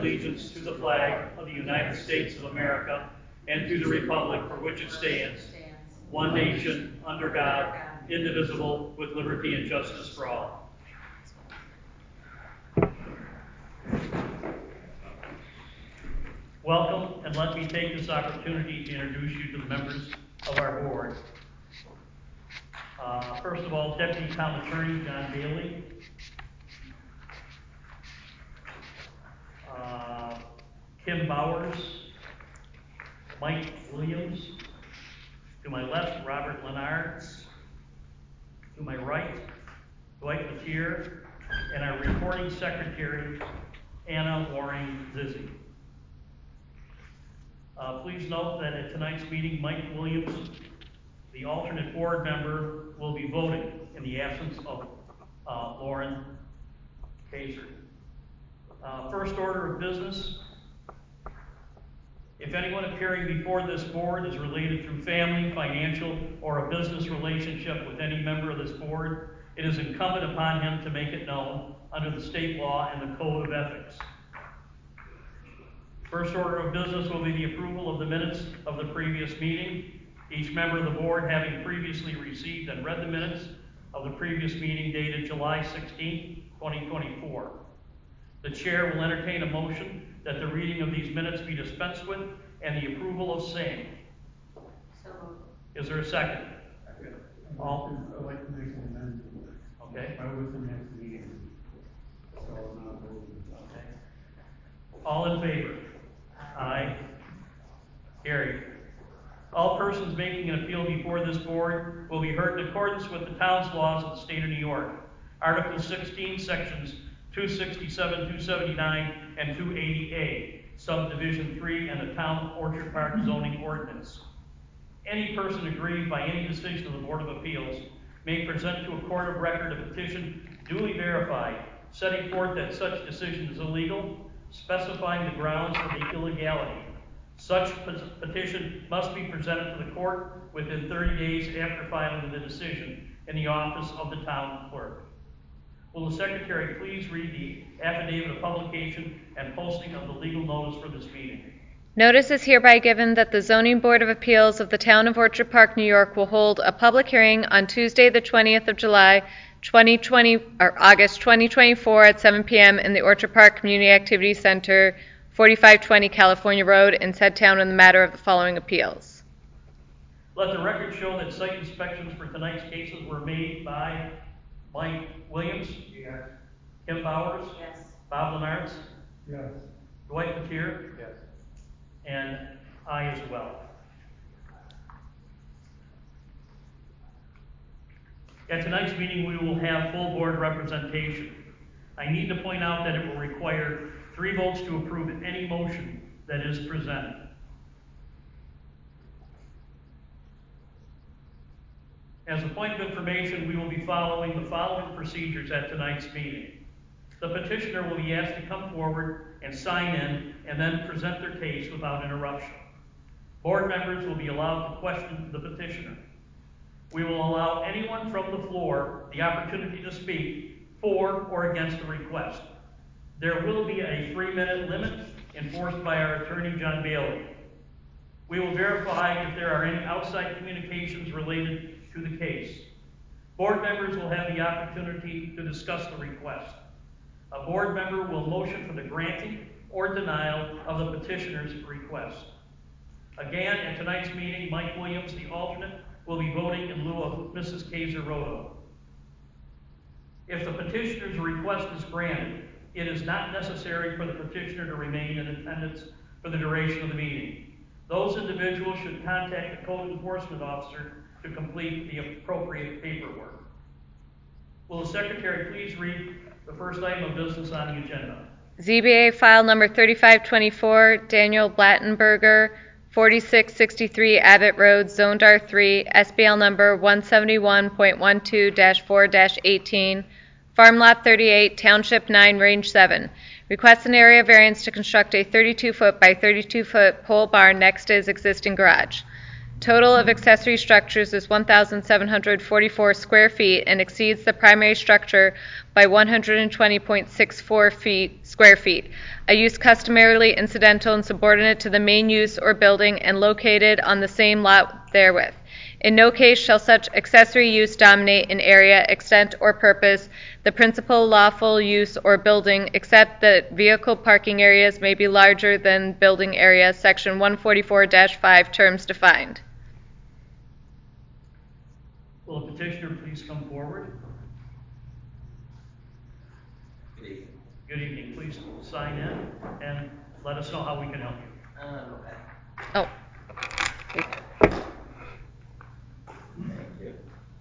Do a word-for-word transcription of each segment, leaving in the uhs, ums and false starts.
allegiance to the flag of the United States of America and to the republic for which it stands, one nation, under God, indivisible, with liberty and justice for all. Welcome, and let me take this opportunity to introduce you to the members of our board. Uh, first of all, Deputy Town Attorney John Bailey. Uh, Kim Bowers. Mike Williams. To my left, Robert Lennard. To my right, Dwight Matier. And our recording secretary, Anna Waring-Zizzi. Uh, please note that at tonight's meeting, Mike Williams, the alternate board member, will be voting in the absence of uh, Lauren Kaiser. Uh, first order of business. If anyone appearing before this board is related through family, financial, or a business relationship with any member of this board, it is incumbent upon him to make it known under the state law and the code of ethics. First order of business will be the approval of the minutes of the previous meeting. Each member of the board having previously received and read the minutes of the previous meeting dated July sixteenth, twenty twenty-four. The chair will entertain a motion that the reading of these minutes be dispensed with and the approval of same. So moved. Is there a second? Second. All. I'd like to make an amendment. Okay. I was the next meeting. So I'm not voting. Okay. All in favor? Aye. Carried. All persons making an appeal before this board will be heard in accordance with the town's laws of the state of New York. Article sixteen, sections two sixty-seven, two seventy-nine, and two eighty A, subdivision three, and the town Orchard Park zoning ordinance. Any person aggrieved by any decision of the Board of Appeals may present to a court of record a petition duly verified, setting forth that such decision is illegal, specifying the grounds for the illegality. Such petition must be presented to the court within thirty days after filing of the decision in the office of the town clerk. Will the secretary please read the affidavit of publication and posting of the legal notice for this meeting? Notice is hereby given that the Zoning Board of Appeals of the Town of Orchard Park, New York will hold a public hearing on Tuesday, the twentieth of July, twenty twenty, or August twenty twenty-four at seven p.m. in the Orchard Park Community Activity Center, forty-five twenty California Road, in said town on the matter of the following appeals. Let the record show that site inspections for tonight's cases were made by Mike Williams. Yes. Kim Bowers. Yes. Bob Lennard. Yes. Dwight Matier. Yes. And I as well. At tonight's meeting, we will have full board representation. I need to point out that it will require three votes to approve any motion that is presented. As a point of information, we will be following the following procedures at tonight's meeting. The petitioner will be asked to come forward and sign in and then present their case without interruption. Board members will be allowed to question the petitioner. We will allow anyone from the floor the opportunity to speak for or against the request. There will be a three-minute limit enforced by our attorney, John Bailey. We will verify if there are any outside communications related to the case. Board members will have the opportunity to discuss the request. A board member will motion for the granting or denial of the petitioner's request. Again, at tonight's meeting, Mike Williams, the alternate, will be voting in lieu of Missus Kaiser-Roto. If the petitioner's request is granted, it is not necessary for the petitioner to remain in attendance for the duration of the meeting. Those individuals should contact the code enforcement officer to complete the appropriate paperwork. Will the secretary please read the first item of business on the agenda? Z B A file number thirty-five twenty-four, Daniel Blattenberger, forty-six sixty-three Abbott Road, Zone D A R three, S B L number one seventy-one point one two dash four dash eighteen, Farm Lot thirty-eight, Township nine, Range seven. Requests an area variance to construct a thirty-two foot by thirty-two foot pole barn next to his existing garage. Total of accessory structures is one thousand seven hundred forty-four square feet and exceeds the primary structure by one hundred twenty point six four feet, square feet. A use customarily incidental and subordinate to the main use or building and located on the same lot therewith. In no case shall such accessory use dominate in area, extent, or purpose the principal lawful use or building, except that vehicle parking areas may be larger than building area, section one forty-four dash five, terms defined. Will the petitioner please come forward? Good evening. Good evening. Please sign in and let us know how we can help you. Um, okay. Oh, Thank you.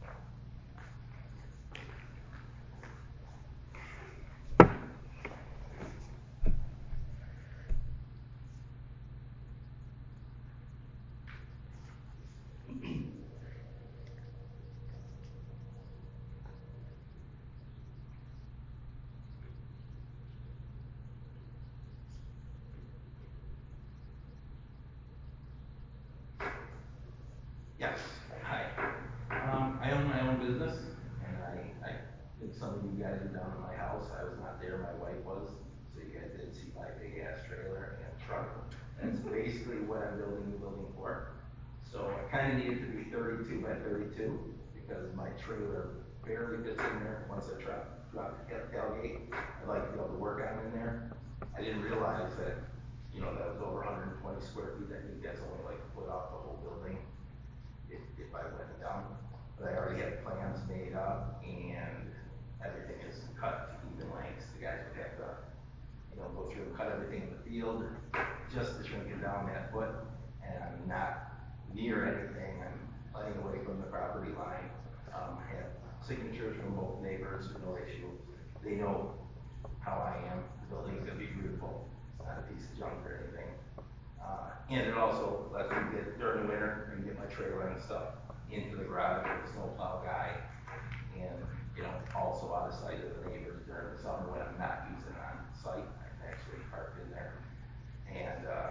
Yes, hi. Um, I own my own business, and I, I think some of you guys are down at my house. I was not there, my wife was, so you guys did see my big ass trailer and truck. That's basically what I'm building the building for. So I kinda need it to be thirty-two by thirty-two, because my trailer barely fits in there once I drop, drop the tailgate. I'd like to be able to work on in there. I didn't realize that, you know, that was over one hundred twenty square feet. I think that's only like a foot off the whole building. If, if I went down, but I already had plans made up and everything is cut to even lengths. The guys would have to, you know, go through and cut everything in the field just to shrink it down that foot. And I'm not near anything. I'm plenty away from the property line. Um, I have signatures from both neighbors, no issue. They know how I am. The building's gonna be beautiful. It's not a piece of junk or anything. Uh, and it also lets me get, during the winter, I can get my trailer and stuff into the garage with a snowplow guy. And, you know, also out of sight of the neighbors during the summer when I'm not using it on site. I can actually park in there. And, uh,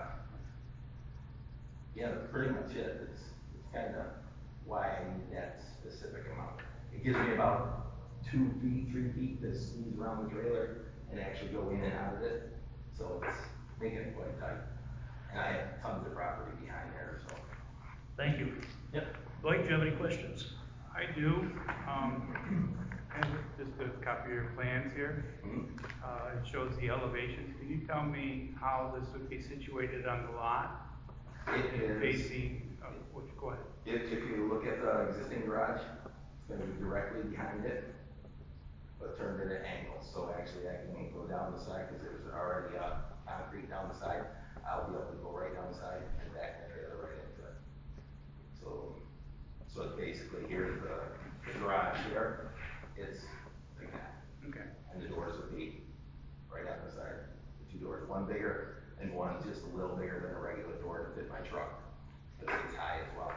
yeah, that's pretty much it. It's, it's kind of why I need that specific amount. It gives me about two feet, three feet to squeeze around the trailer and actually go in and out of it. So it's making it quite tight. And I have tons of property behind there, so. Thank you. Yep. Blake, do you have any questions? I do. Um, and just a copy of your plans here. Mm-hmm. Uh, it shows the elevations. Can you tell me how this would be situated on the lot? It is, Facing, uh, what, go ahead. if, if you look at the existing garage, it's gonna be directly behind it, but turned at an angle. So actually I can go down the side, because there's already uh, concrete down the side. I'll be able to go right down the side and back the trailer right into it. So, so it's basically here's the, the garage here. It's like that. Okay. And the doors would be right on the side. The two doors, one bigger and one just a little bigger than a regular door to fit my truck. But it's high as well.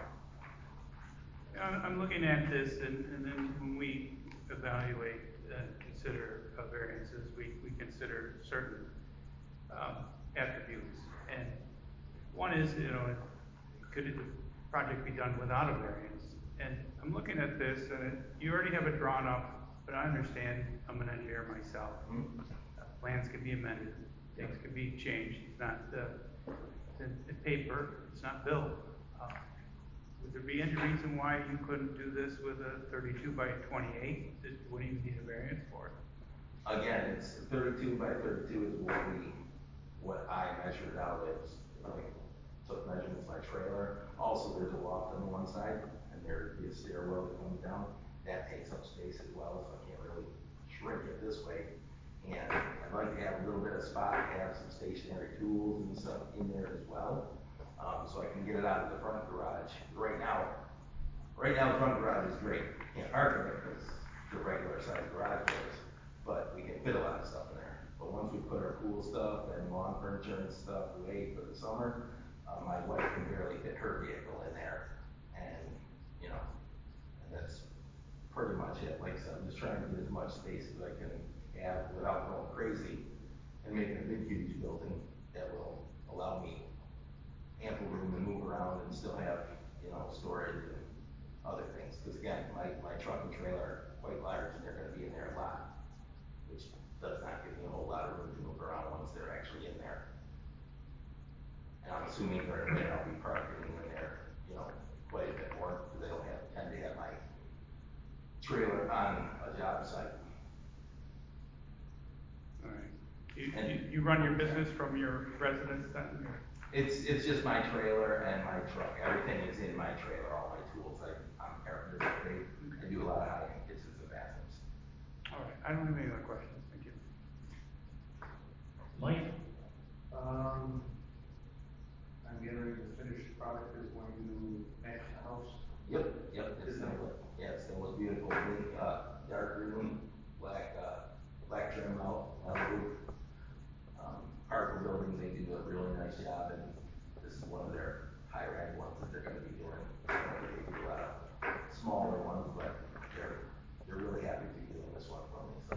I'm, I'm looking at this, and, and then when we evaluate and consider uh, variances, we, we consider certain um, attributes. And one is, you know, could the project be done without a variance? And I'm looking at this, and it, you already have it drawn up, but I understand, I'm an engineer myself. Mm-hmm. Uh, plans can be amended, things can be changed. It's not uh, the, the paper, it's not built. Uh, would there be any reason why you couldn't do this with a thirty-two by twenty-eight? That wouldn't even need a variance for it? Again, it's thirty-two by thirty-two is what we, what I measured out as, like, took measurements of my trailer. Also, there's a loft on the one side, and there'd be a stairwell that comes down. That takes up space as well, so I can't really shrink it this way. And I'd like to have a little bit of spot, have some stationary tools and stuff in there as well. Um, so I can get it out of the front garage. Right now, right now the front garage is great. Can't park in it because it's a regular size garage doors, but we can fit a lot of stuff in there. But once we put our pool stuff and lawn furniture and stuff away for the summer, uh, my wife can barely fit her vehicle in there. And, you know, and that's pretty much it. Like I said, I'm just trying to get as much space as I can have without going crazy and making a big, huge building that will allow me ample room to move around and still have, you know, assuming during the winter I'll be parking in there, you know, quite a bit more, because I don't have, tend to have my trailer on a job site. All right. You, And- you, you run your business from your residence then? or- It's, it's just my trailer and my truck, everything is in my trailer, all my tools, I, I'm carpenter, I, I do a lot of high-end kitchens and bathrooms. All right, I don't have any other questions, thank you. Mike? Um, I'm getting ready to finish the product is going to match the house. Yep, yep, it's gonna look, yeah, it's gonna look beautiful, green, uh, dark green, black, uh, black trim out, on the roof. Um, Harper Building, they do a really nice job, and this is one of their higher end ones that they're gonna be doing. Uh, They do a lot of smaller ones, but they're, they're really happy to be doing this one for me, so.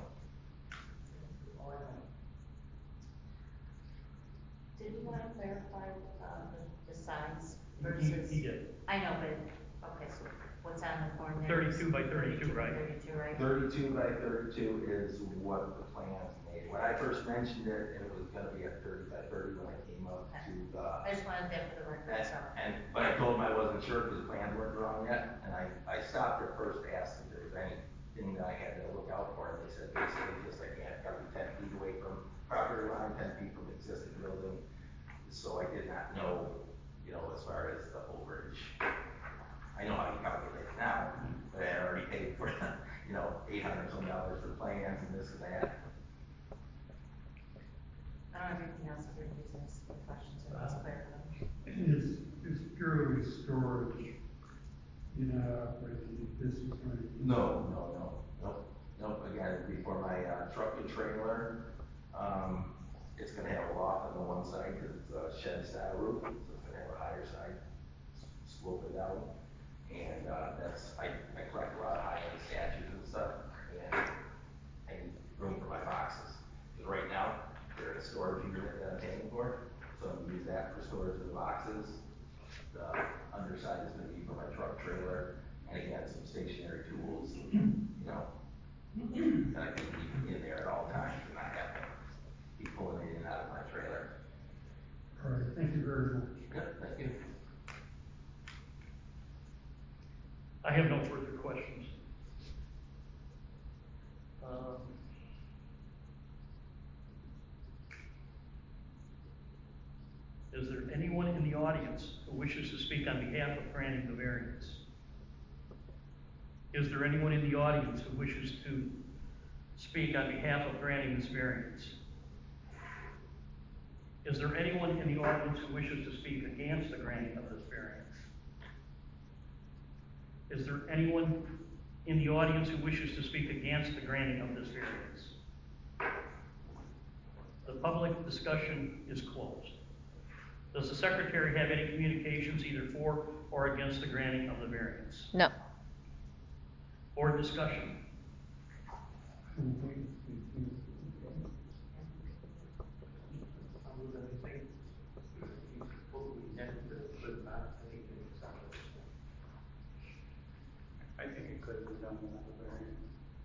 Did you want to clarify, uh, the, the size He, versus? he did. I know, but, okay, so what's on the form there? thirty-two by thirty-two, right? Thirty-two, right? Thirty-two by thirty-two is what the plans made. When I first mentioned it, it was gonna be a thirty by thirty when I came up to the. I just wanted that for the record, And, so. and, but I told them I wasn't sure because the plans weren't drawn yet, and I, I stopped there first to ask if there was anything that I had to look out for, and they said basically just I can't, gotta be ten feet away from property line, ten feet from existing building. So I did not know, you know, as far as the overage. I know how you calculate it now, but I had already paid for, you know, eight hundred some dollars for plans and this and that. I don't have anything else for your business, any questions, or just clarify. Is, is purely storage, you're not operating business or anything? No, no, no, nope, nope, again, it'd be for my, uh, truck and trailer. Um, it's gonna have a loft on the one side, cause it's a shed style roof, so it's gonna have a higher side, s- slope it down. And, uh, that's, I, I collect a lot of high-end statues and stuff, and I need room for my boxes. Cause right now, they're in a storage unit that I'm paying for, so I'm gonna use that for storage of the boxes. The underside is gonna be for my truck trailer, and again, some stationary tools, you know, that I can keep in there at all times and not have to be pulling it in and out of my trailer. All right, thank you very much. Yep, thank you. I have no further questions. Um, Is there anyone in the audience who wishes to speak on behalf of granting the variance? Is there anyone in the audience who wishes to speak on behalf of granting this variance? Is there anyone in the audience who wishes to speak against the granting of this variance? Is there anyone in the audience who wishes to speak against the granting of this variance? The public discussion is closed. Does the secretary have any communications either for or against the granting of the variance? No. Board discussion. I would have think, he's totally against it, but not saying it's something. I think it could have been done without a variance.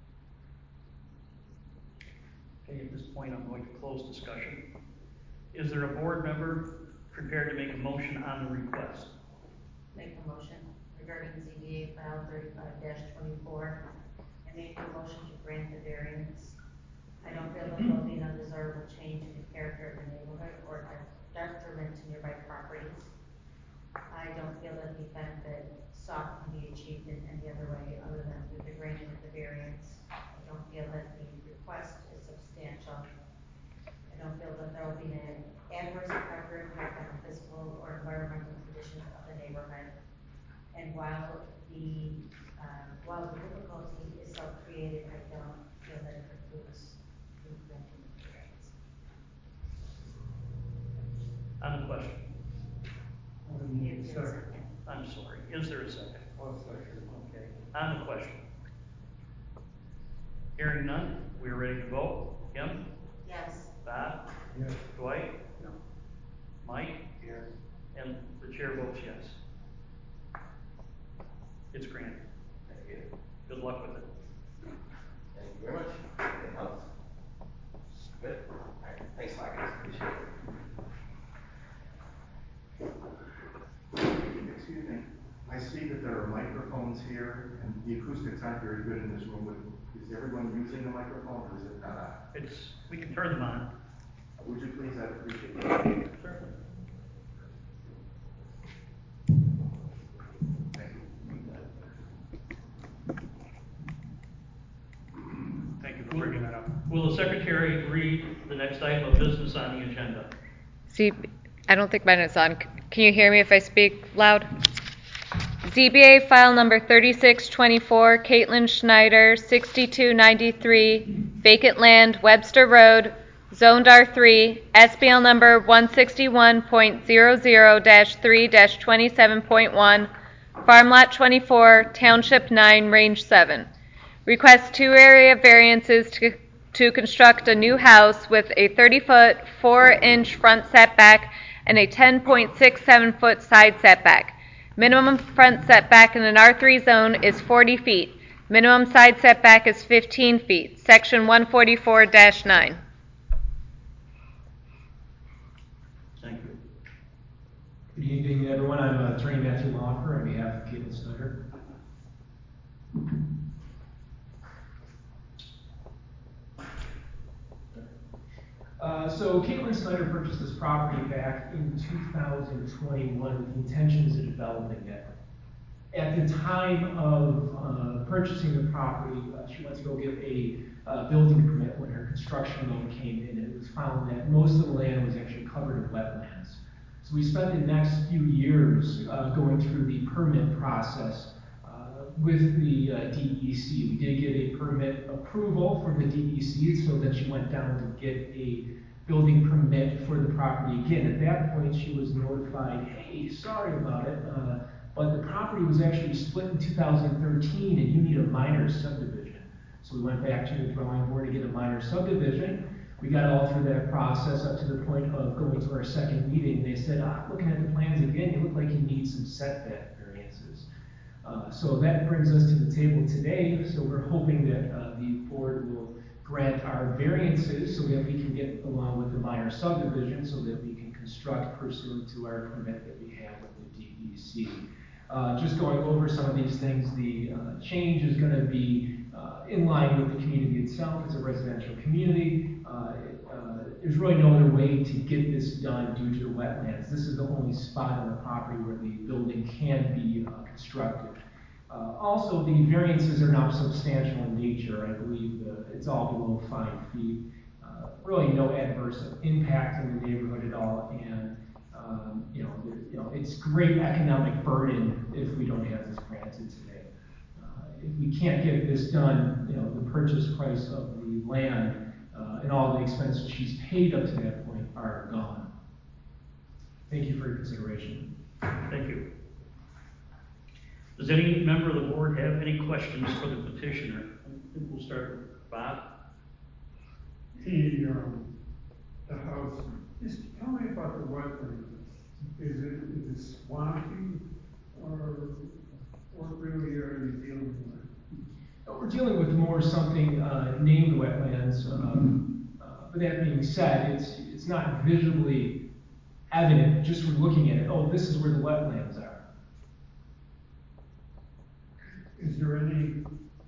Okay, at this point, I'm going to close discussion. Is there a board member prepared to make a motion on the request? Make a motion regarding Z B A file thirty-five twenty-four. I make a motion to grant the variance. I don't feel that there'll be an undesirable change in the character of the neighborhood or detriment to nearby properties. I don't feel that the benefit sought can be achieved in any other way other than through the granting of the variance. I don't feel that the request is substantial. I don't feel that there will be an adverse effect or impact on the physical or environmental conditions of the neighborhood. And while the, uh, while the difficulty is self-created, I don't feel that it precludes the granting of the variance. On the question. If there's a second. I'm sorry. Is there a second? Well, second. Okay. On the question. Hearing none, we are ready to vote. Kim? Yes. Bob? Yes. Dwight? No. Mike? Yes. And the chair votes yes. It's granted. Thank you. Good luck with it. Thank you very much. Anything else? Good? All right, thanks, Mike, I appreciate it. microphones here, and the acoustics aren't very good in this room. But is everyone using the microphone, or is it not on? It's, we can turn them on. Would you please? I'd appreciate it. Sure. Thank you. Thank you for bringing that up. Will the secretary read the next item of business on the agenda? See, I don't think mine is on. C- Can you hear me if I speak loud? Z B A file number thirty-six twenty-four, Caitlin Schneider, sixty-two ninety-three, vacant land, Webster Road, zoned R three, S B L number one sixty-one point zero zero dash three dash twenty-seven point one, farm lot twenty-four, township nine, range seven. Request two area variances to, to construct a new house with a thirty-foot, four inch front setback and a ten point six seven foot side setback. Minimum front setback in an R three zone is forty feet. Minimum side setback is fifteen feet. Section one forty-four dash nine. Thank you. Good evening, everyone. I'm uh, Attorney Matthew Walker on behalf of Caitlin Snyder. Uh, so Caitlin Snyder purchased this property back in two thousand twenty-one with the intentions of developing it. At the time of uh, purchasing the property, uh, she went to go get a uh, building permit when her construction loan came in, and it was found that most of the land was actually covered in wetlands. So we spent the next few years uh, going through the permit process uh, with the uh, D E C. We did get a permit approval for the D E C, so then she went down to get a building permit for the property again. At that point, she was notified, hey, sorry about it, uh, but the property was actually split in two thousand thirteen and you need a minor subdivision. So we went back to the drawing board to get a minor subdivision. We got all through that process up to the point of going to our second meeting. They said, ah, looking at the plans again, you look like you need some setback variances. Uh, so that brings us to the table today. So we're hoping that uh, the board will grant our variances so that we can get along with the minor subdivision so that we can construct pursuant to our permit that we have with the D E C. Uh, just going over some of these things, the uh, change is going to be uh, in line with the community itself. It's a residential community. Uh, it, uh, there's really no other way to get this done due to the wetlands. This is the only spot on the property where the building can be uh, constructed. Uh, also, the variances are not substantial in nature. I believe the, it's all below five feet. Uh, really no adverse impact in the neighborhood at all, and um, you know, the, you know, it's great economic burden if we don't have this granted today. Uh, if we can't get this done, you know, the purchase price of the land uh, and all the expenses she's paid up to that point are gone. Thank you for your consideration. Thank you. Does any member of the board have any questions for the petitioner? I think we'll start with Bob. The, um, the house, just tell me about the wetlands. Is it, is it swampy, or what really are you dealing with? We're dealing with more something uh, named wetlands. Um, uh, but that being said, it's it's not visually evident just from looking at it. Oh, this is where the wetlands are. Is there any,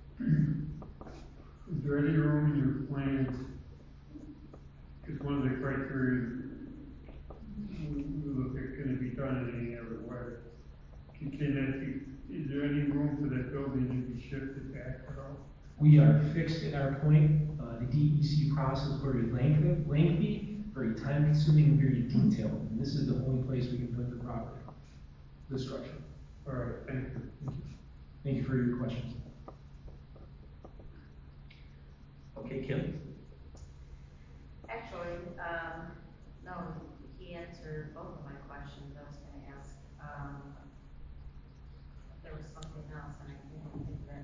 is there any room in your plans? Because one of the criteria we look at, can it be done in any other way? Can that be, is there any room for that building to be shifted back at all? We are fixed at our point. Uh, the D E C process is very lengthy, lengthy, very time consuming, and very detailed. And this is the only place we can put the property, the structure. All right, thank you. Thank you. Thank you for your questions. Okay, Kim. Actually, um, no, he answered both of my questions. I was gonna ask, um, if there was something else, and I can't think of it.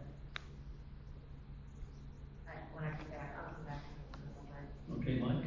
I, when I get back, I'll come back to it. Okay, Mike.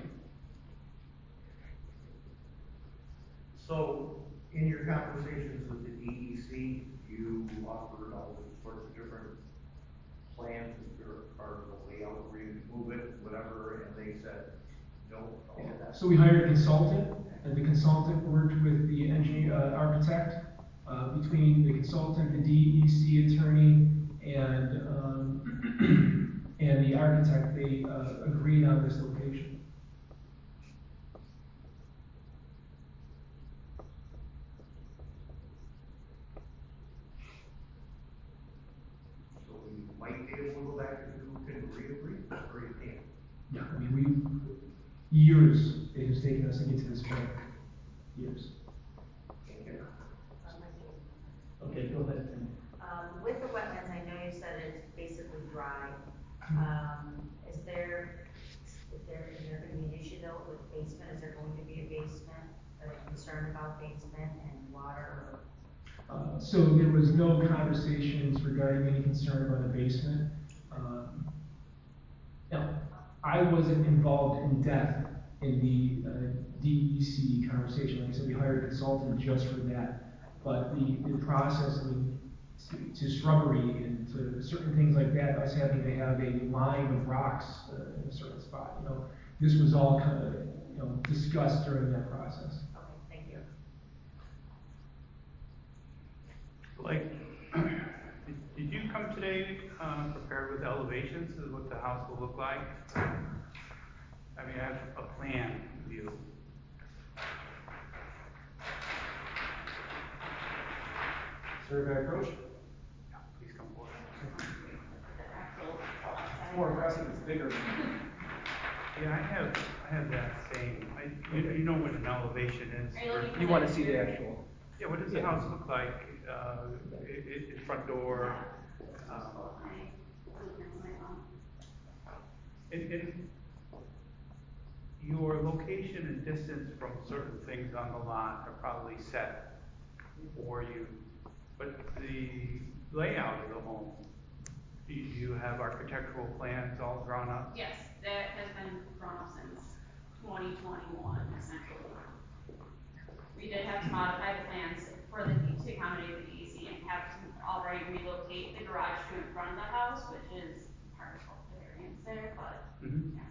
So, in your conversations with the D E C, you offered all sorts of different plans or, or the layout where you could move it, whatever, and they said no. to all of that. So we hired a consultant, and the consultant worked with the engineer, uh, architect, uh, between the consultant, the D E C attorney, and, um, and the architect, they, uh, agreed on this location. So we might be able to go back and can re-agree, or you can't. Yeah, I mean, we, years it has taken us to get to this point, years. Okay, go ahead. Um, with the wetlands, I know you said it's basically dry. Um, is there, is there, is there gonna be an issue though with basement? Is there going to be a basement? Are they concerned about basement and water? Uh, so there was no conversations regarding any concern about a basement. Um, now, I wasn't involved in depth in the uh, D E C conversation. Like I said, we hired a consultant just for that. But the, the process, I mean, to, to shrubbery and to certain things like that, us having to have a line of rocks uh, in a certain spot, you know, this was all kind of, you know, discussed during that process. Okay, thank you. Like, did, did you come today um, prepared with elevations of what the house will look like? I mean, I have a plan view. Sir, if I approach? Yeah, please come forward. It's more impressive, it's bigger. Yeah, I have, I have that same, I, you, you know what an elevation is. Are you looking for You that want to see the here? actual? Yeah, what does the Yeah. house look like, uh, i- i- front door? Um, And, and your location and distance from certain things on the lot are probably set for you, but the layout of the home, do you have architectural plans all drawn up? Yes, that has been drawn up since twenty twenty-one, essentially. We did have to modify the plans for the, to accommodate the D E C and have to already relocate the garage to in front of the house, which is part of the variance there, but, Mhm. yeah.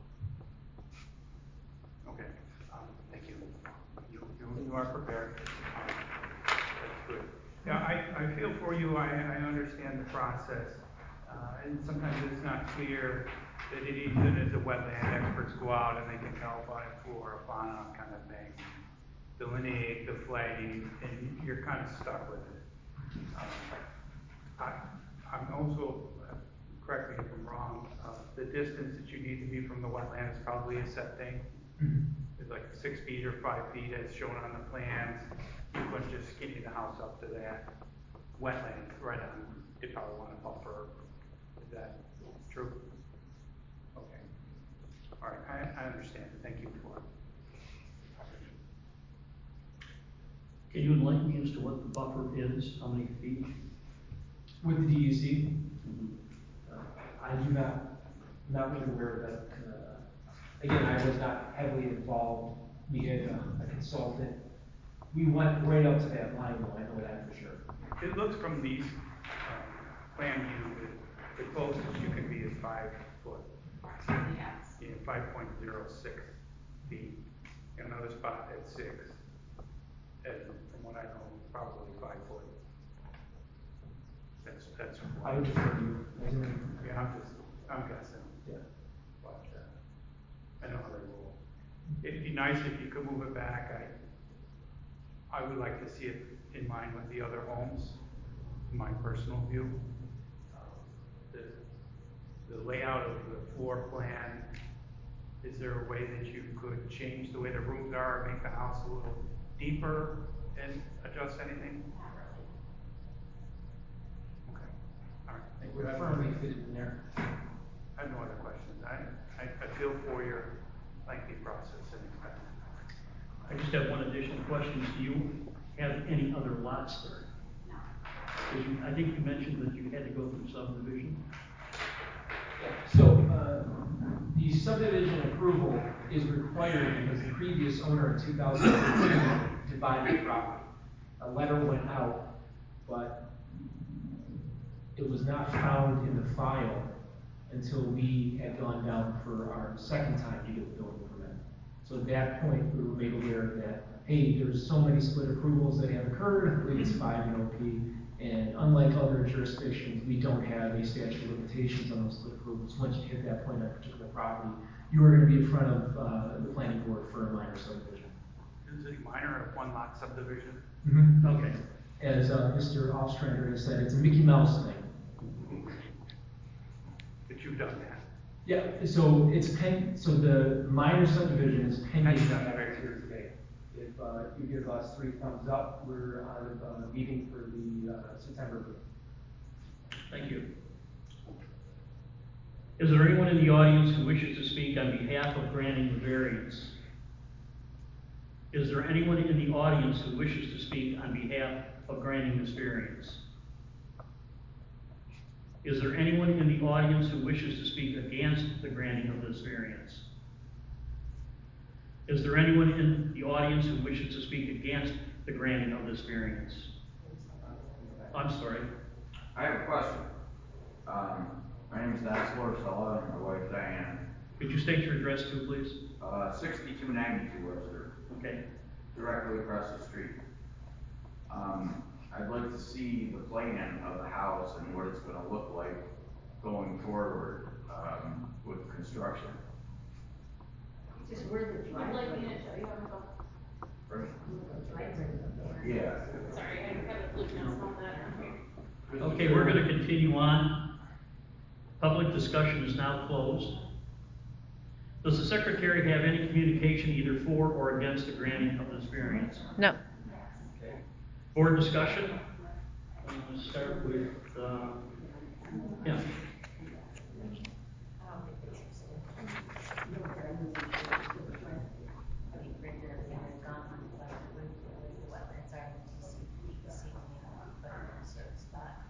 Okay, um, thank you. You, you, you are prepared. Um, That's good. Yeah, I, I feel for you, I, I understand the process, uh, and sometimes it's not clear that it even as a wetland, experts go out and they can tell by flora, fauna kind of thing, delineate the flagging, and you're kind of stuck with it. Um, I, I'm also, uh, correct me if I'm wrong, uh, the distance that you need to be from the wetland is probably a set thing. It's like six feet or five feet as shown on the plans. You couldn't just skinny the house up to that wetland right on, you probably want a buffer. Is that true? Okay. All right, I, I understand. Thank you for it. Can you enlighten me as to what the buffer is, how many feet? With the D E C, Mhm. uh, I do not, not really aware of that. Uh, again, I was not heavily involved. We had a, a consultant. We went right up to that line, though, I know that for sure. It looks from these um, plan view that the closest you can be is five foot. Yes. You know, five point zero six feet. Another spot at six. And from what I know, probably five foot. That's, that's. I would defer to you. Is there- Yeah, I'm just, I'm guessing. Yeah. But, uh, I know how they roll. It'd be nice if you could move it back. I, I would like to see it in line with the other homes, in my personal view. Uh, The, the layout of the floor plan, is there a way that you could change the way the rooms are, make the house a little deeper and adjust anything? Not really. Okay, all right. I think we're firmly fitted in there. I have no other questions. I, I, I feel for your lengthy process and expense. I just have one additional question. Do you have any other lots there? No. 'Cause you, I think you mentioned that you had to go through subdivision. So, uh, the subdivision approval is required because the previous owner in two thousand thirteen divided the property. A letter went out, but it was not found in the file until we had gone down for our second time to get the building permit. So at that point, we were made aware that hey, there's so many split approvals that have occurred, I believe it's five in O P, and unlike other jurisdictions, we don't have a statute of limitations on those split approvals. Once you hit that point on a particular property, you are gonna be in front of, uh, the planning board for a minor subdivision. Is it minor or one lot subdivision? Mm-hmm. Okay. As, uh, Mister Ostrander has said, it's a Mickey Mouse thing. But you've done that. Yeah, so it's pen, so the minor subdivision is pending That's that not matters very- here today. If, uh, you give us three thumbs up, we're on a, uh, meeting for the, uh, September meeting. Thank you. Is there anyone in the audience who wishes to speak on behalf of granting the variance? Is there anyone in the audience who wishes to speak on behalf of granting this variance? Is there anyone in the audience who wishes to speak against the granting of this variance? Is there anyone in the audience who wishes to speak against the granting of this variance? I'm sorry. I have a question. Um, my name is Dennis Lorsella and my wife Diane. Could you state your address too, please? Uh, sixty-two ninety-two Webster. Okay. Directly across the street. Um, I'd like to see the plan of the house and what it's going to look like going forward um, with construction. Just where the Would you like me driveway. to show you on the phone? Right? Driveway. Yeah. Sorry, I have a flip notes on that from here. Okay, we're going to continue on. Public discussion is now closed. Does the secretary have any communication either for or against the granting of this variance? No. Okay. Board discussion? I'm going to start with, uh, yeah. I don't think it's substantial. I mean, granted, everything has gone on, but with, with the wetlands are in the D C, D E C, you know, but in a certain spot.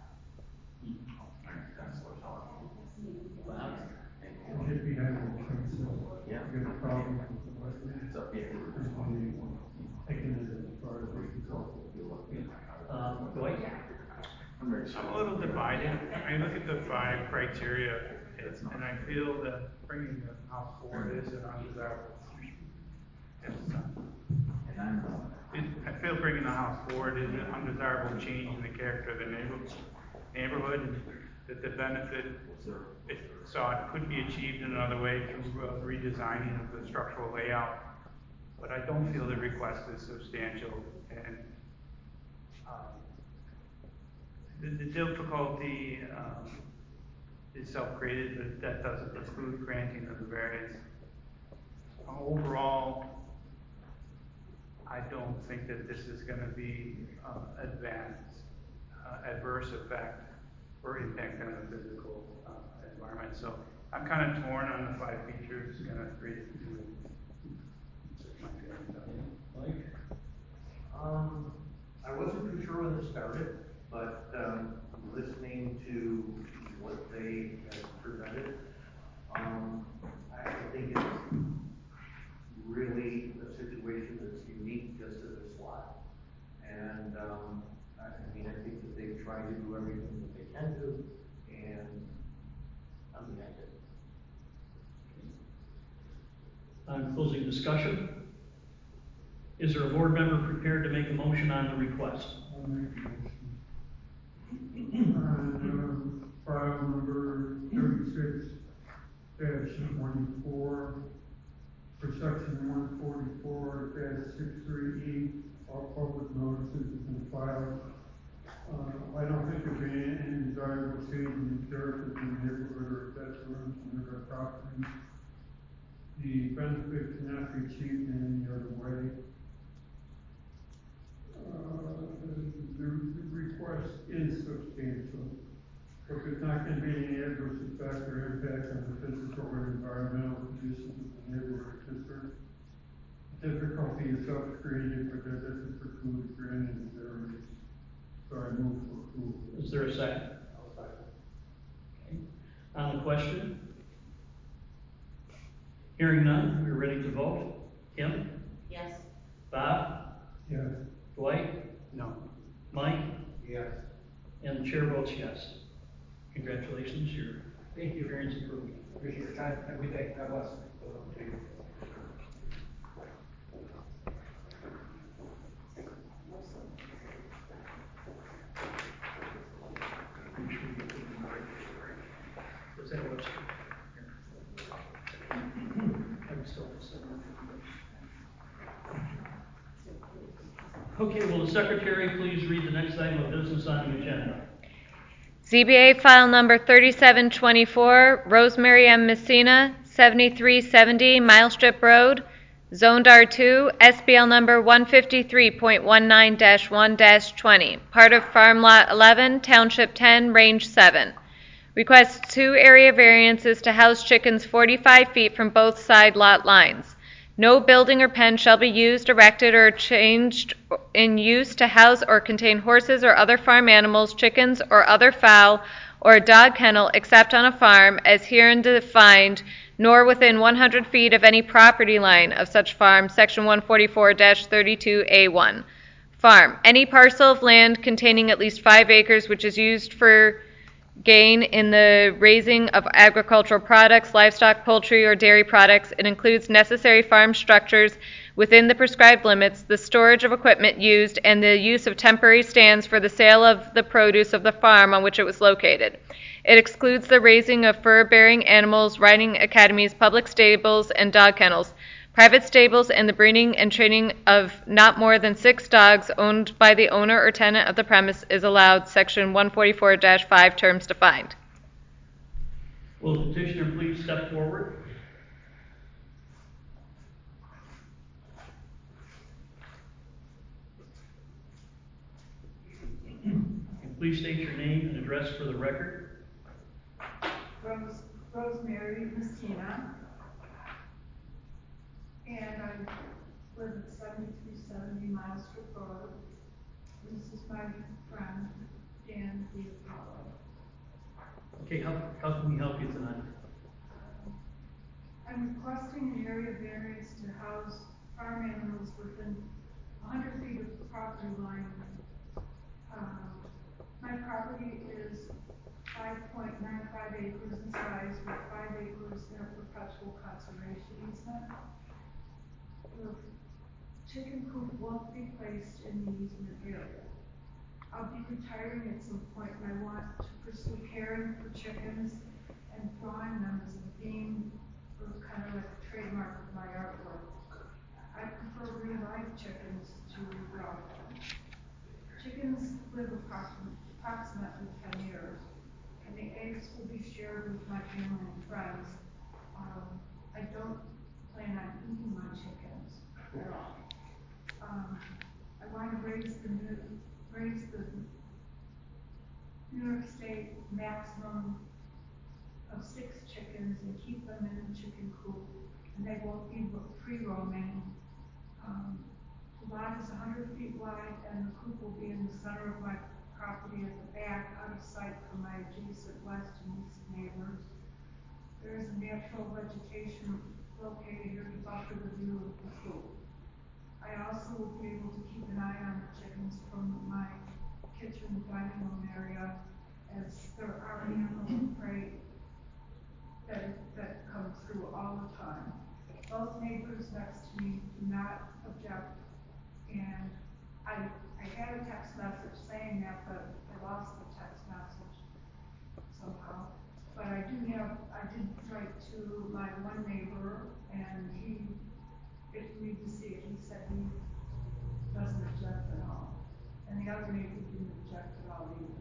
Get behind the fence, so Yeah. you got a problem with the wetland. It's up here. There's only one, taking it as far as we can go. Uh, Dwight? I'm a little divided. I look at the five criteria, it's- and I feel that bringing the house forward is an undesirable. It's, uh, And I'm, it, I feel bringing the house forward is an undesirable change in the character of the neighborhood, neighborhood, and that the benefit, it, so it could be achieved in another way through uh, redesigning of the structural layout. But I don't feel the request is substantial, and um, the, the difficulty um, is self-created, but that doesn't preclude granting of the variance. Overall, I don't think that this is going to be uh, advanced, uh, adverse effect or impact on the physical uh, environment. So I'm kind of torn on the five features, kind of read it through. My feelings on it. Mike? Um, I wasn't too sure when it started, but, um, listening to what they have presented, um, I think it's really a situation that's unique just to this lot. And, um, I mean, I think that they've tried to do everything that they can do, and I'm behind it. On closing discussion, is there a board member prepared to make a motion on the request? I'll make a motion. On, uh, file number thirty-six dash twenty-four, for section one forty-four dash six three E, all public notices have been filed. Uh, I don't think there'll be any any desirable change in the character of the neighborhood or detriment to the properties. The benefit cannot be achieved in any other way. Uh, the, the request is substantial. If it's not going to be any adverse effect or impact on the physical or environmental conditions of the neighborhood district, difficulty is self-created, but that doesn't preclude granting the variance. So I move for approval. Is there a second? Okay. On the question? Hearing none, we're ready to vote. Kim? Yes. Bob? Yes. Dwight? No. Mike? Yes. And the chair votes yes. Congratulations, your Thank you. variance approved. Appreciate your time. Have a good day. God bless. Okay, will the secretary please read the next item of business on the agenda? Z B A file number thirty-seven twenty-four, Rosemary M. Messina, seventy-three seventy Mile Strip Road, Zoned R two, S B L number one fifty-three point one nine dash one dash twenty, part of Farm Lot eleven, Township ten, Range seven. Requests two area variances to house chickens forty-five feet from both side lot lines. No building or pen shall be used, erected, or changed in use to house or contain horses or other farm animals, chickens, or other fowl, or a dog kennel except on a farm as herein defined, nor within one hundred feet of any property line of such farm, section one forty-four dash thirty-two A one. Farm, any parcel of land containing at least five acres which is used for gain in the raising of agricultural products, livestock, poultry, or dairy products. It includes necessary farm structures within the prescribed limits, the storage of equipment used, and the use of temporary stands for the sale of the produce of the farm on which it was located. It excludes the raising of fur-bearing animals, riding academies, public stables, and dog kennels, private stables, and the breeding and training of not more than six dogs owned by the owner or tenant of the premise is allowed, section one forty-four dash five, terms defined. Will the petitioner please step forward? And please state your name and address for the record. Rose, Rosemary Messina, and I live at seventy-three seventy Mile Strip Road. This is my friend, Dan D'Apollo. Okay, how, how can we help you tonight? Um, I'm requesting an area variance to house farm animals within one hundred feet of the property line. Um, my property is five point nine five acres in size, with five acres in a perpetual conservation easement. The chicken coop won't be placed in the easement area. I'll be retiring at some point, and I want to pursue caring for chickens and drawing them as a theme, or kind of like a trademark of my artwork. I prefer real life chickens to raw them. Chickens live approximately, approximately ten years, and the eggs will be shared with my family and friends. Um, I don't plan on eating my chickens at all. Um, I want to raise the new, raise the New York State maximum of six chickens and keep them in the chicken coop, and they won't be free roaming. Um, the lot is one hundred feet wide, and the coop will be in the center of my property at the back, out of sight from my adjacent west and east neighbors. There is a natural vegetation located here to buffer the view of the coop. I also will be able to keep an eye on the chickens from my kitchen dining room area, as there are animals of prey that, that come through all the time. Both neighbors next to me do not object, and I, I had a text message saying that, but I lost the text message somehow. But I do have, I did write to my one neighbor, and he, if you need to see it, he said he doesn't object at all. And the other neighbor didn't object at all either.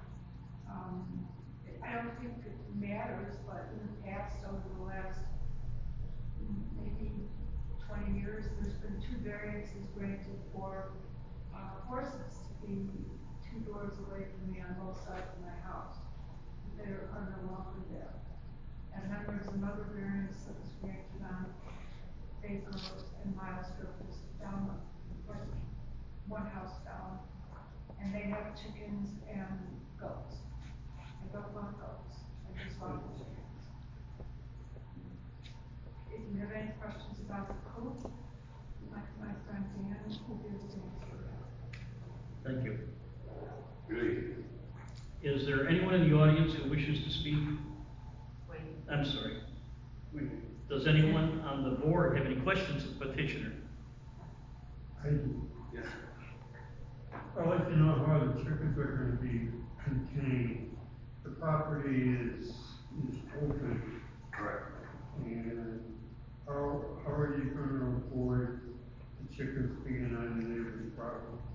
Um, I don't think it matters, but in the past, over the last maybe twenty years, there's been two variances granted for uh, horses to be two doors away from me on both sides of my house. They are no longer there. And then there's another variance that was granted on Baker and Mile Strip, just down, like one house down, and they have chickens and goats. I don't want goats. I just want the chickens. If you have any questions about the coop, my, my friend Dan will be able to answer that. Thank you. Good evening. Is there anyone in the audience who wishes to speak? Wait. I'm sorry. Does anyone on the board have any questions of the petitioner? I do. Yes. I'd like to know how the chickens are going to be contained. The property is, is open. Correct. And how, how are you going to avoid the chickens being on the neighbor's property?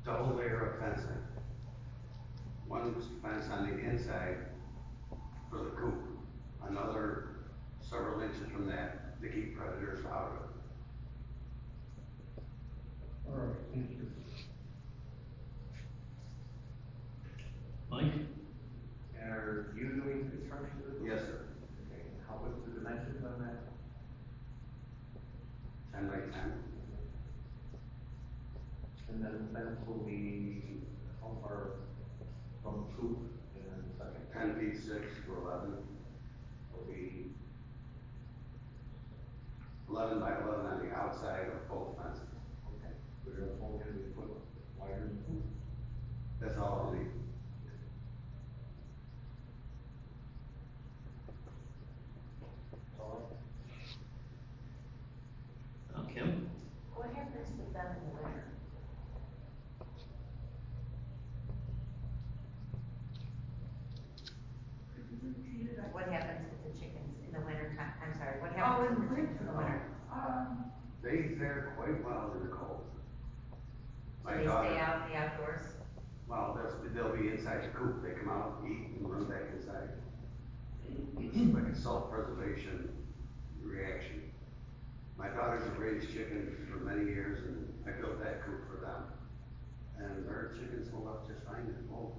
double layer of fencing. One fence on the inside for the coop, another several inches from that to keep predators out of it. All right, thank you. Mike? Are you doing construction? Yes, sir. Okay, how, what's the dimensions on that? ten by ten. And then the fence will be how far from the coop and then the second? ten feet six to eleven. Will be eleven by eleven on the outside of both fences. okay. We're gonna hold in, we put wires in the coop. That's all I'll need. Uh, Kim? What happens with them in the winter? Could you repeat it? I- What happens with the chickens in the winter time? I'm sorry, what Oh, happens in with the the chickens in the winter? Um, They fare quite well in the cold. Do My they daughter- stay out in the outdoors? Well, that's, they'll be inside the coop. They come out, eat, and run back inside. It's like a self-preservation reaction. My daughters have raised chickens for many years, and I built that coop for them. And their chickens hold up just fine in the cold.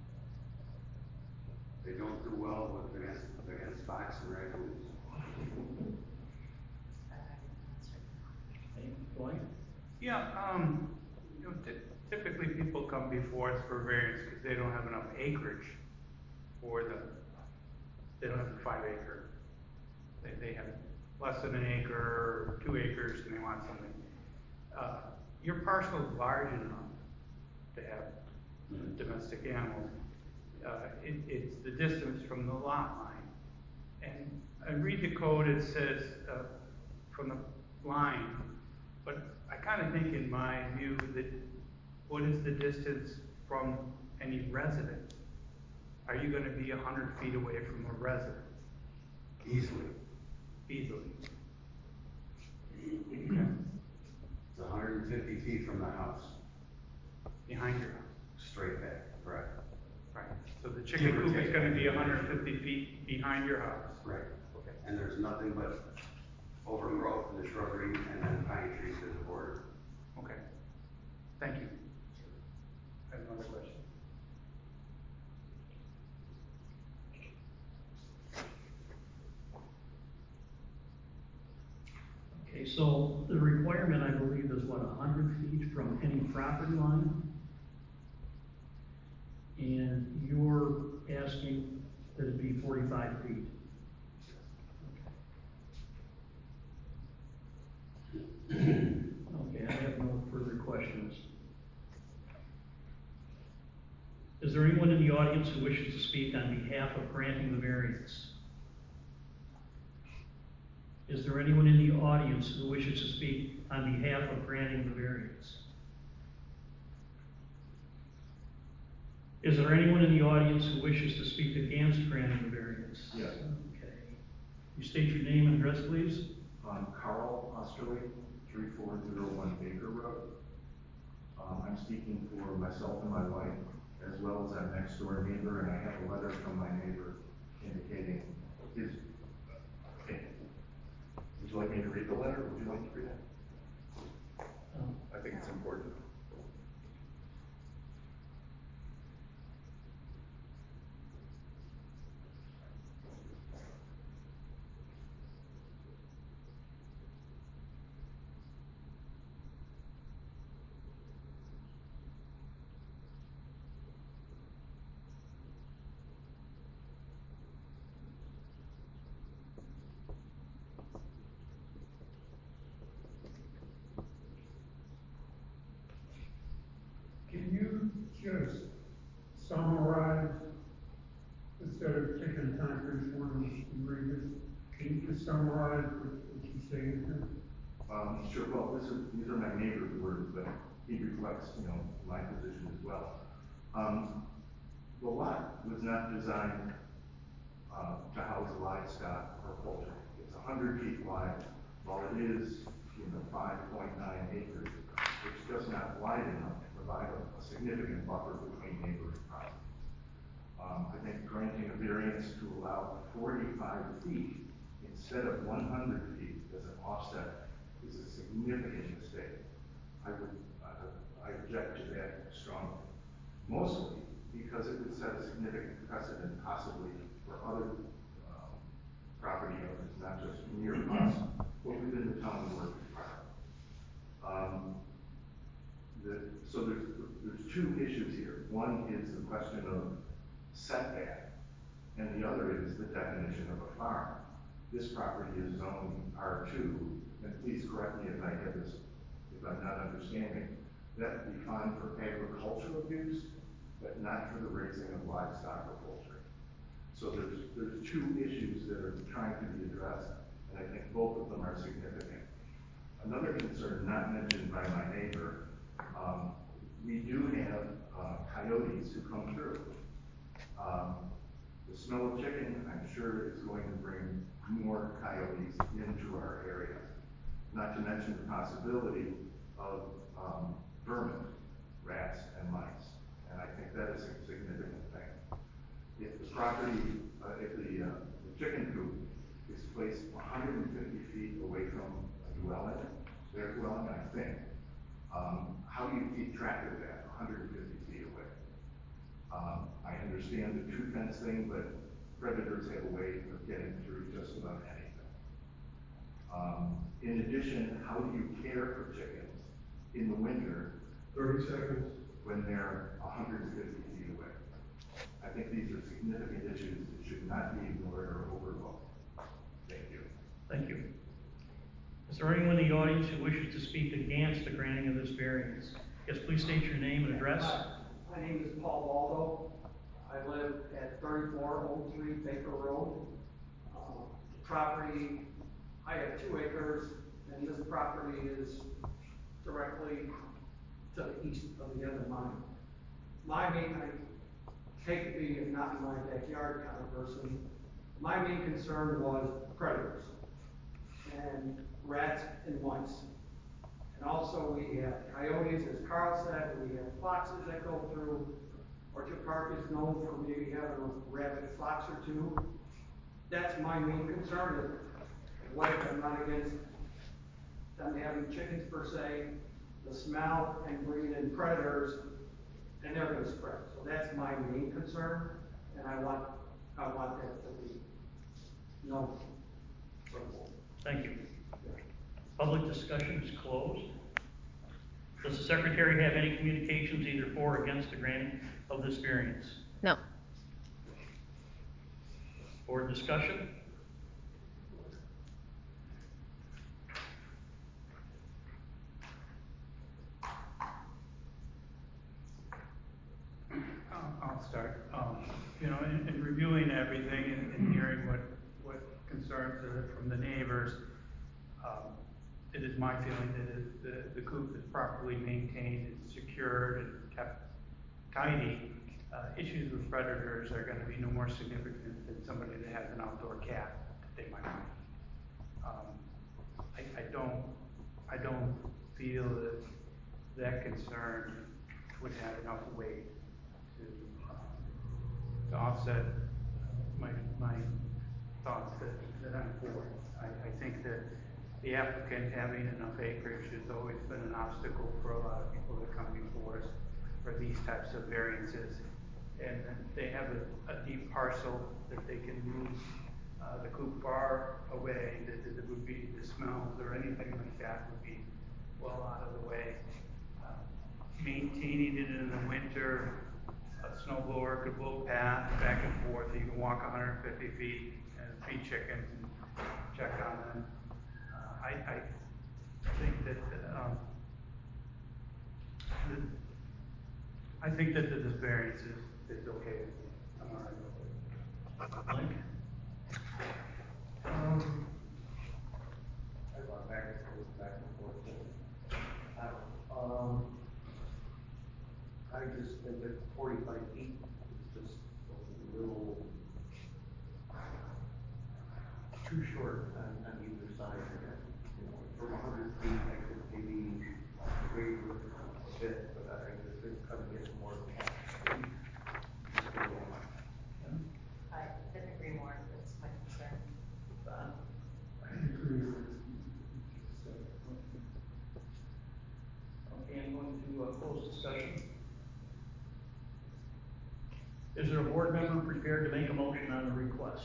They don't do well with against against fox and raccoons. Hey, Dwight? Yeah, um, you know, ty- typically people come before us for variance because they don't have enough acreage for the, they don't have the five acre. They, they have less than an acre or two acres and they want something. Uh, your parcel is large enough to have domestic animals. Uh, it, it's the distance from the lot line. And I read the code, it says, uh, from the line, but I kind of think in my view that what is the distance from any resident? Are you going to be a hundred feet away from a resident? Easily. Easily. It's one hundred fifty feet from the house. Behind your house? Straight back, correct. Right. So the chicken coop is going to be one hundred fifty feet behind your house? Right. Okay. And there's nothing but overgrowth in the shrubbery and then pine trees to the border. Okay. Thank you. I have another question. Okay, so the requirement, I believe, is what, a hundred feet from any property line? And you're asking that it be forty-five feet? Okay, I have no further questions. Is there anyone in the audience who wishes to speak on behalf of granting the variance? Is there anyone in the audience who wishes to speak on behalf of granting the variance? Is there anyone in the audience who wishes to speak against granting the variance? Yes. Okay. You state your name and address, please. Um, Carl Osterley, three four zero one Baker Road. Um, I'm speaking for myself and my wife, as well as our next door neighbor, and I have a letter from my neighbor indicating his opinion. Would you like me to read the letter, or would you like to read it? Um, I think it's important. Can you just summarize, instead of taking time for each one of us to read this, can you just summarize what what you're saying here? Um, sure, well, this is, these are my neighbor's words, but he reflects, you know, my position as well. Um, the lot was not designed, uh, to house livestock or poultry. It's a hundred feet wide, while it is, you know, five point nine acres. It's just not wide enough to provide a, a significant buffer between neighboring properties. Um, I think granting a variance to allow forty-five feet instead of one hundred feet as an offset is a significant mistake. I would, uh, I object to that strongly. Mostly because it would set a significant precedent possibly for other um, property owners, not just near us, but within the town of Orchard Park. Um, the, so there's, there's two issues here. One is the question of setback, and the other is the definition of a farm. This property is zoned R two, and please correct me if I have this, if I'm not understanding. That would be fine for agricultural use, but not for the raising of livestock or poultry. So there's, there's two issues that are trying to be addressed, and I think both of them are significant. Another concern not mentioned by my neighbor, um, we do have uh, coyotes who come through. Um, the smell of chicken, I'm sure, is going to bring more coyotes into our area. Not to mention the possibility of um, vermin, rats, and mice. And I think that is a significant thing. If the property, uh, if the, uh, the chicken coop is placed one hundred fifty feet away from a dwelling, their dwelling, I think, um, how do you keep track of that, one hundred fifty feet away? Um, I understand the two fence thing, but predators have a way of getting through just about anything. Um, in addition, how do you care for chickens in the winter? thirty seconds. When they're one hundred fifty feet away. I think these are significant issues that should not be ignored or overlooked. Thank you. Thank you. Is there anyone in the audience who wishes to speak against the granting of this variance? Yes, please state your name and address. Hi, my name is Paul Waldo. I live at thirty-four oh three Baker Road. Uh, property, I have two acres, and this property is directly to the east of the end of mine. My main, I take it being not in my backyard kind of person, my main concern was predators and rats and mice. And also we have coyotes, as Carl said, we have foxes that go through. Orchard Park is known for maybe having a rabid fox or two. That's my main concern. Is what if I'm not against them having chickens per se, the smell and bringing in predators, and they're going to spread. So that's my main concern, and I want I want that to be known. Thank you. Public discussion is closed. Does the secretary have any communications either for or against the granting of this variance? No. Board discussion? I'll start. Um, you know, in, in reviewing everything and, and hearing what, what concerns are from the neighbors, um, it is my feeling that if the, the coop is properly maintained and secured and kept tidy, uh, issues with predators are going to be no more significant than somebody that has an outdoor cat that they might have. Um, I, I don't, I don't feel that that concern would have enough weight to, um, to offset my, my thoughts that, that I'm for. I, I think that the applicant having enough acreage has always been an obstacle for a lot of people that come before us for these types of variances. And they have a, a deep parcel that they can move uh, the coop far away, that, that it would be the smells or anything like that would be well out of the way. Uh, maintaining it in the winter, a snow blower could blow path back and forth. You can walk one hundred fifty feet and feed chickens and check on them. Uh, I, I think that um, the, I think that this variance is, is okay with me. I'm all right with it. Link? Um, I went back and forth, back and forth. I don't know. Um, I just think that forty-five feet is just a little too short on, on either side. You know, from one hundred feet, I could maybe waive bit, but I just think it's gonna get more than half. I couldn't agree more, that's my concern. I agree with Okay, I'm going to uh, close discussion. Is there a board member prepared to make a motion on the request?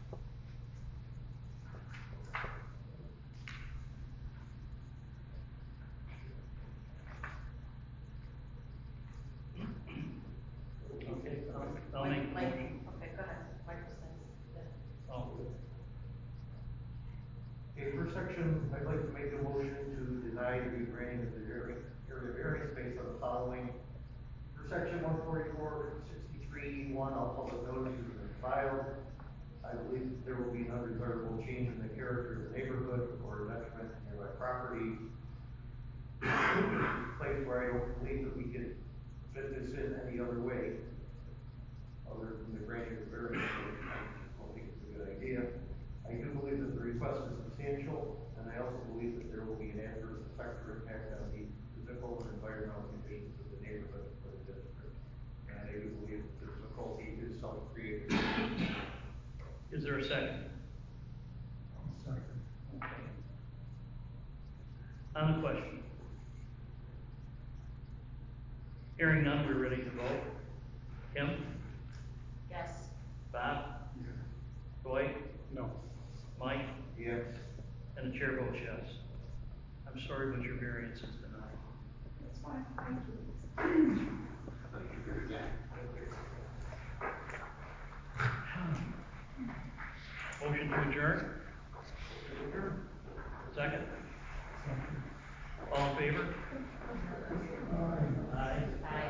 Okay, I'll, I'll make a Mike- motion. Okay, go ahead, Mike says, Oh, Okay, first section, I'd like to make a motion to deny the granting of the area, area variance based on the following. For section one forty-four sixty-three one, all public notices are filed. I believe that there will be an undesirable change in the character of the neighborhood or detriment to nearby property. Place where I don't believe that we could fit this in any other way, other than the granting of variance. I don't think it's a good idea. I do believe that the request is substantial, and I also believe that there will be an adverse effect or impact on the physical and environmental conditions of the neighborhood or the district. And I do believe that the difficulty is self-created. is there a second? second. Okay. On the question. Hearing none, we're ready to vote. Kim? yes. Bob? Roy? No. Mike? Yes. And the chair votes yes. I'm sorry, but your variance is denied. That's fine, thank you. Motion to adjourn? Second? All in favor? Aye. Aye.